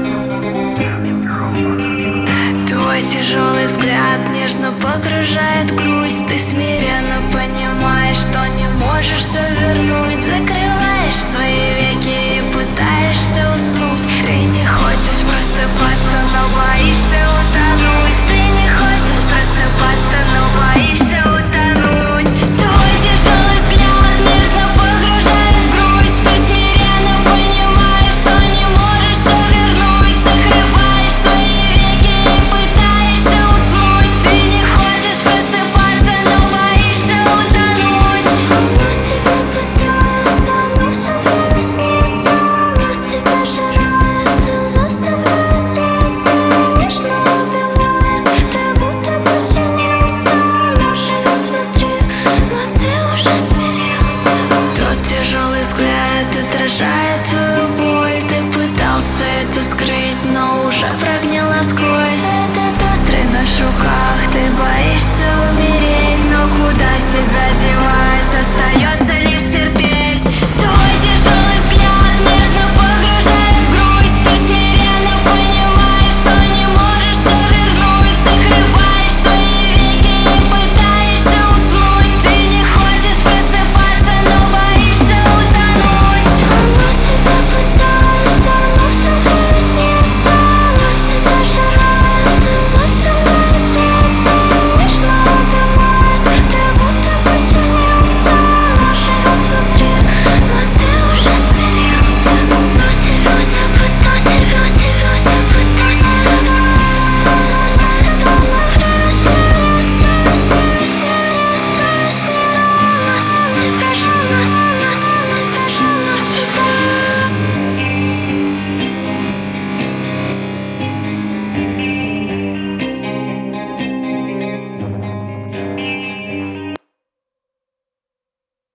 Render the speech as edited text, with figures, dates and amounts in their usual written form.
Твой тяжелый взгляд нежно погружает в грусть. Ты смиренно понимаешь, что не можешь все вернуть. Закрываешь свои веки и пытаешься уснуть. Ты не хочешь просыпаться, но боишься утонуть. Ты не хочешь просыпаться, но боишься утонуть. Твой тяжелый взгляд нежно погружает в грусть. Ты смиренно понимаешь, что не можешь все вернуть. Закрываешь свои веки и пытаешься уснуть. Ты не хочешь просыпаться, но боишься утонуть. Оно тебя пытает, оно все время снится. Оно тебя жирает и заставляет злиться. Нежно убивает, ты будто подчинился. Оно живет внутри, но ты уже смирился. Тот тяжелый взгляд отражает твою боль. Ты пытался это скрыть, но уже прогнил насквозь. Этот острый нож в руках, ты боишься умереть, но куда себя девать? Остается